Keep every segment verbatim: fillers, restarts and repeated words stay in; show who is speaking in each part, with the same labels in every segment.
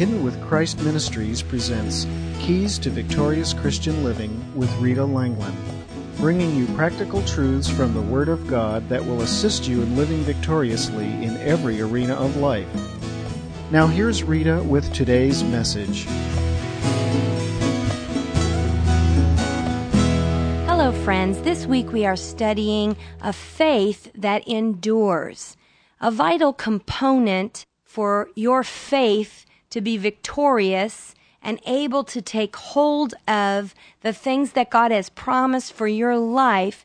Speaker 1: Hidden with Christ Ministries presents Keys to Victorious Christian Living with Rita Langland, bringing you practical truths from the Word of God that will assist you in living victoriously in every arena of life. Now here's Rita with today's message.
Speaker 2: Hello, friends. This week we are studying a faith that endures. A vital component for your faith to be victorious and able to take hold of the things that God has promised for your life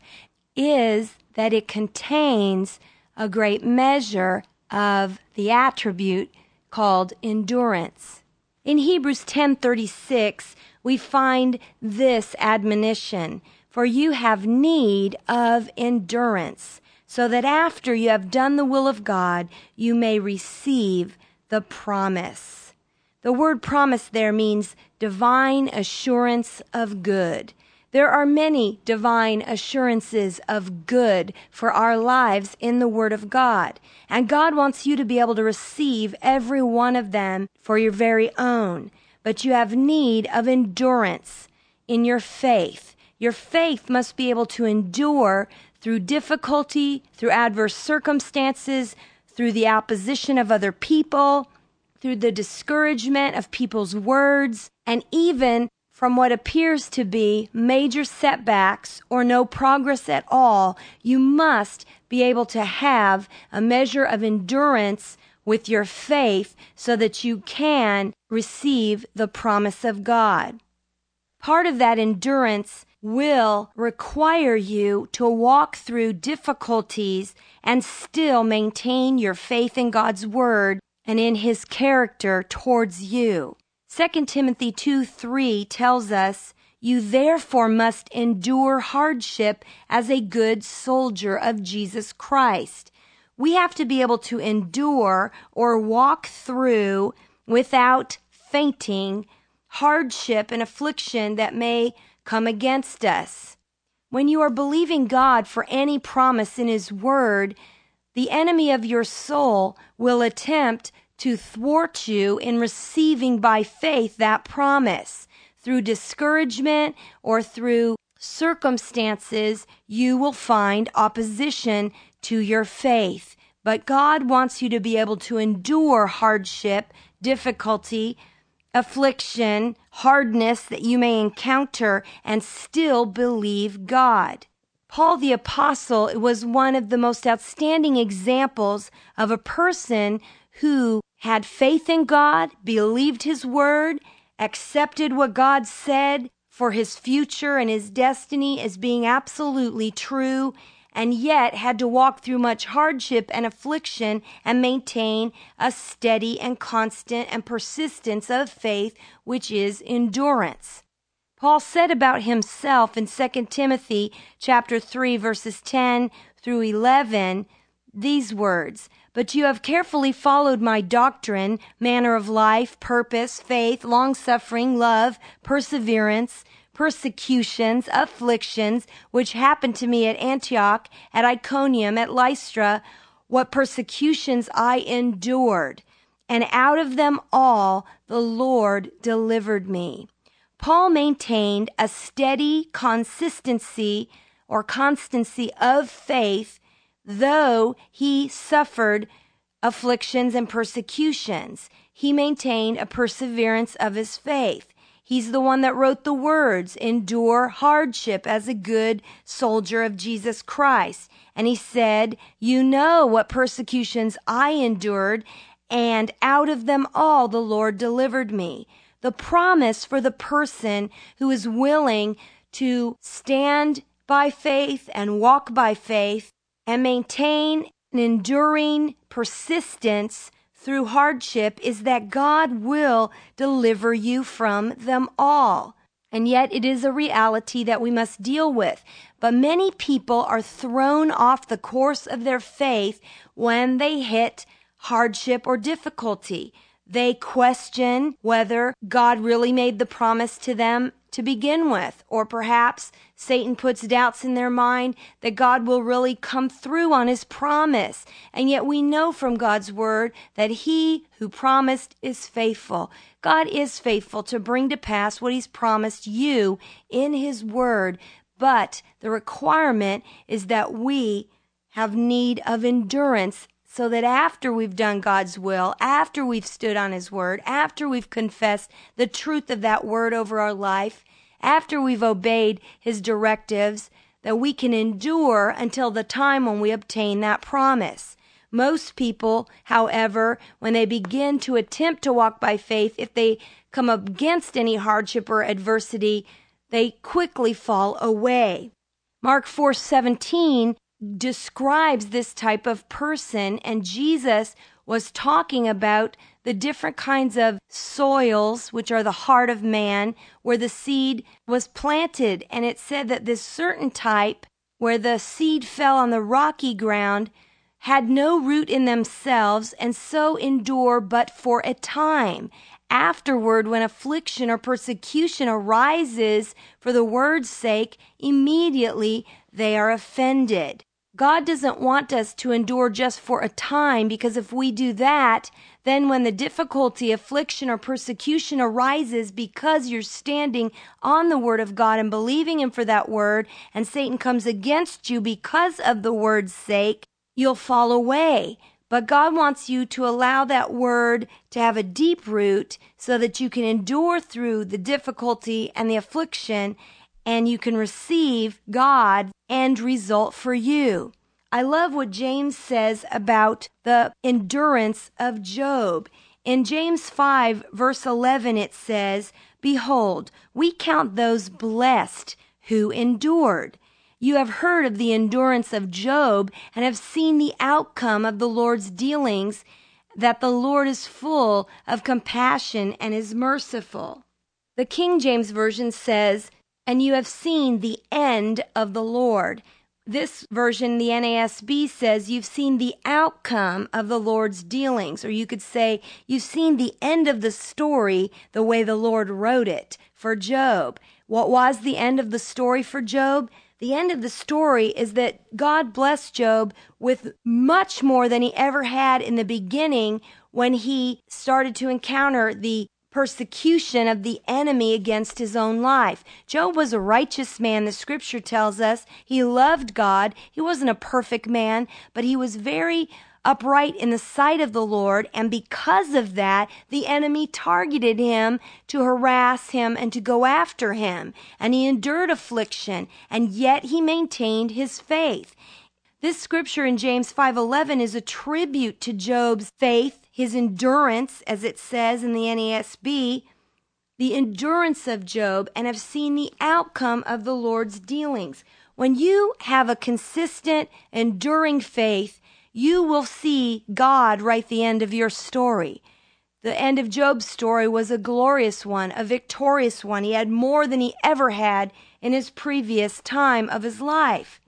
Speaker 2: is that it contains a great measure of the attribute called endurance. In Hebrews ten thirty-six, we find this admonition, "For you have need of endurance, so that after you have done the will of God, you may receive the promise." The word promise there means divine assurance of good. There are many divine assurances of good for our lives in the Word of God, and God wants you to be able to receive every one of them for your very own. But you have need of endurance in your faith. Your faith must be able to endure through difficulty, through adverse circumstances, through the opposition of other people, through the discouragement of people's words, and even from what appears to be major setbacks or no progress at all. You must be able to have a measure of endurance with your faith so that you can receive the promise of God. Part of that endurance will require you to walk through difficulties and still maintain your faith in God's Word and in His character towards you. Second Timothy two three tells us, "You therefore must endure hardship as a good soldier of Jesus Christ." We have to be able to endure or walk through without fainting hardship and affliction that may come against us. When you are believing God for any promise in His Word, the enemy of your soul will attempt to thwart you in receiving by faith that promise. Through discouragement or through circumstances, you will find opposition to your faith. But God wants you to be able to endure hardship, difficulty, affliction, hardness that you may encounter and still believe God. Paul the Apostle was one of the most outstanding examples of a person who had faith in God, believed His Word, accepted what God said for his future and his destiny as being absolutely true, and yet had to walk through much hardship and affliction and maintain a steady and constant and persistence of faith, which is endurance. Paul said about himself in Second Timothy chapter three, verses ten through eleven, these words, "But you have carefully followed my doctrine, manner of life, purpose, faith, long-suffering, love, perseverance, persecutions, afflictions, which happened to me at Antioch, at Iconium, at Lystra, what persecutions I endured, and out of them all the Lord delivered me." Paul maintained a steady consistency or constancy of faith, though he suffered afflictions and persecutions. He maintained a perseverance of his faith. He's the one that wrote the words, "Endure hardship as a good soldier of Jesus Christ." And he said, "You know what persecutions I endured, and out of them all the Lord delivered me." The promise for the person who is willing to stand by faith and walk by faith and maintain an enduring persistence through hardship is that God will deliver you from them all. And yet it is a reality that we must deal with. But many people are thrown off the course of their faith when they hit hardship or difficulty. They question whether God really made the promise to them to begin with. Or perhaps Satan puts doubts in their mind that God will really come through on his promise. And yet we know from God's word that he who promised is faithful. God is faithful to bring to pass what he's promised you in his word. But the requirement is that we have need of endurance, so that after we've done God's will, after we've stood on his word, after we've confessed the truth of that word over our life, after we've obeyed his directives, that we can endure until the time when we obtain that promise. Most people, however, when they begin to attempt to walk by faith, if they come up against any hardship or adversity, they quickly fall away. Mark four seventeen describes this type of person, and Jesus was talking about the different kinds of soils, which are the heart of man, where the seed was planted. And it said that this certain type, where the seed fell on the rocky ground, had no root in themselves, and so endure but for a time. Afterward, when affliction or persecution arises for the word's sake, immediately they are offended. God doesn't want us to endure just for a time, because if we do that, then when the difficulty, affliction, or persecution arises because you're standing on the word of God and believing him for that word, and Satan comes against you because of the word's sake, you'll fall away. But God wants you to allow that word to have a deep root so that you can endure through the difficulty and the affliction, and you can receive God's end result for you. I love what James says about the endurance of Job. In James five, verse eleven, it says, "Behold, we count those blessed who endured. You have heard of the endurance of Job and have seen the outcome of the Lord's dealings, that the Lord is full of compassion and is merciful." The King James Version says, "And you have seen the end of the Lord." This version, the N A S B, says you've seen the outcome of the Lord's dealings. Or you could say you've seen the end of the story the way the Lord wrote it for Job. What was the end of the story for Job? The end of the story is that God blessed Job with much more than he ever had in the beginning when he started to encounter the persecution of the enemy against his own life. Job was a righteous man, the scripture tells us. He loved God. He wasn't a perfect man, but he was very upright in the sight of the Lord, and because of that, the enemy targeted him to harass him and to go after him, and he endured affliction, and yet he maintained his faith. This scripture in James five eleven is a tribute to Job's faith, his endurance, as it says in the N A S B, the endurance of Job, and have seen the outcome of the Lord's dealings. When you have a consistent, enduring faith, you will see God write the end of your story. The end of Job's story was a glorious one, a victorious one. He had more than he ever had in his previous time of his life.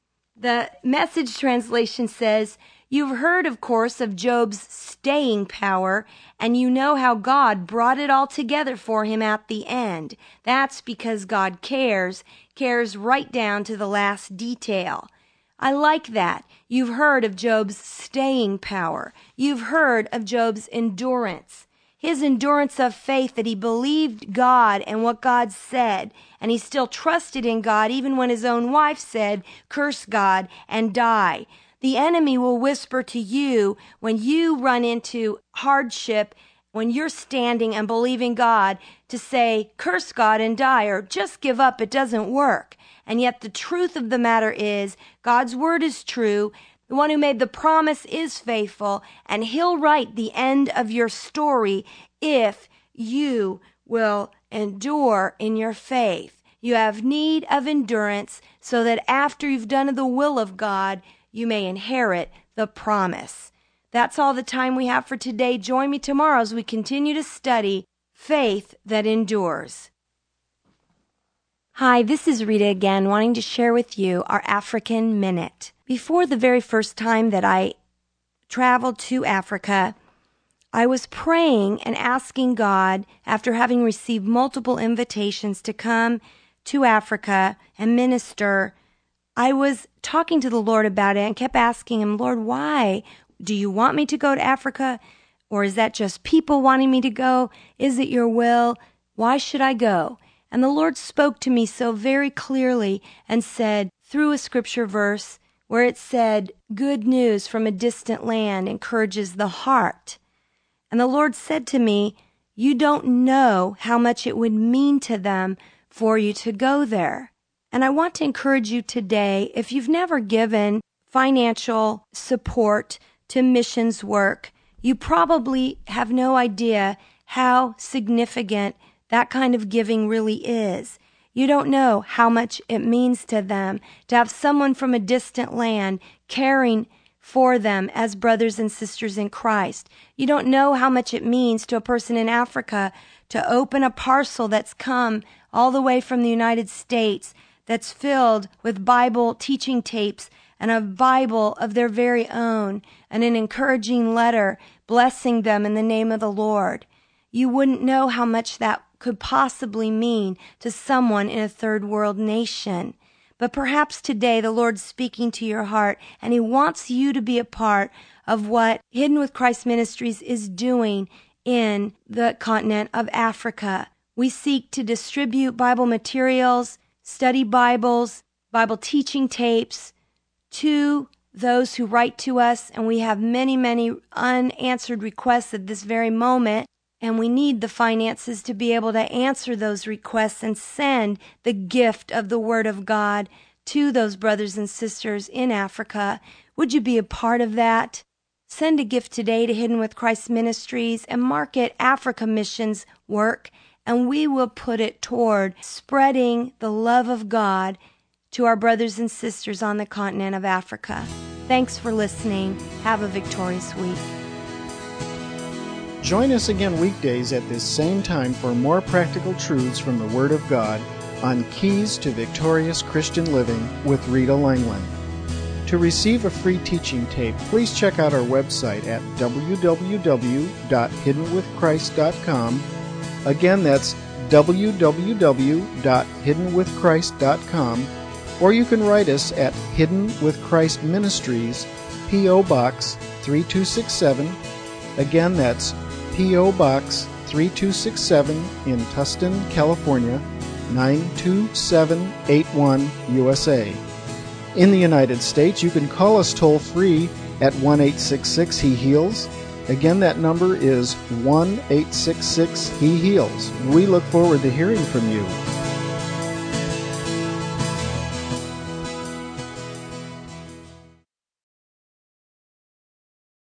Speaker 2: The Message translation says, "You've heard, of course, of Job's staying power, and you know how God brought it all together for him at the end. That's because God cares, cares right down to the last detail." I like that. You've heard of Job's staying power. You've heard of Job's endurance. His endurance of faith, that he believed God and what God said, and he still trusted in God even when his own wife said, "Curse God and die." The enemy will whisper to you when you run into hardship, when you're standing and believing God, to say, "Curse God and die," or "Just give up, it doesn't work." And yet the truth of the matter is, God's word is true. The one who made the promise is faithful, and he'll write the end of your story if you will endure in your faith. You have need of endurance so that after you've done the will of God, you may inherit the promise. That's all the time we have for today. Join me tomorrow as we continue to study faith that endures. Hi, this is Rita again, wanting to share with you our African Minute. Before the very first time that I traveled to Africa, I was praying and asking God, after having received multiple invitations to come to Africa and minister, I was talking to the Lord about it and kept asking him, Lord, why? Do you want me to go to Africa? Or is that just people wanting me to go? Is it your will? Why should I go? And the Lord spoke to me so very clearly and said, through a scripture verse where it said, good news from a distant land encourages the heart. And the Lord said to me, you don't know how much it would mean to them for you to go there. And I want to encourage you today, if you've never given financial support to missions work, you probably have no idea how significant that kind of giving really is. You don't know how much it means to them to have someone from a distant land caring for them as brothers and sisters in Christ. You don't know how much it means to a person in Africa to open a parcel that's come all the way from the United States that's filled with Bible teaching tapes and a Bible of their very own and an encouraging letter blessing them in the name of the Lord. You wouldn't know how much that could possibly mean to someone in a third world nation. But perhaps today the Lord's speaking to your heart and he wants you to be a part of what Hidden with Christ Ministries is doing in the continent of Africa. We seek to distribute Bible materials, study Bibles, Bible teaching tapes to those who write to us, and we have many, many unanswered requests at this very moment. And we need the finances to be able to answer those requests and send the gift of the Word of God to those brothers and sisters in Africa. Would you be a part of that? Send a gift today to Hidden with Christ Ministries and mark it Africa Missions Work, and we will put it toward spreading the love of God to our brothers and sisters on the continent of Africa. Thanks for listening. Have a victorious week.
Speaker 1: Join us again weekdays at this same time for more practical truths from the Word of God on Keys to Victorious Christian Living with Rita Langland. To receive a free teaching tape, please check out our website at w w w dot hidden with christ dot com. Again, that's w w w dot hidden with christ dot com, or you can write us at Hidden with Christ Ministries, P O. Box three two six seven. Again, that's P O. Box three two six seven in Tustin, California, nine two seven eight one, U S A. In the United States, you can call us toll-free at one eight six six He Heals. Again, that number is one eight six six He Heals. We look forward to hearing from you.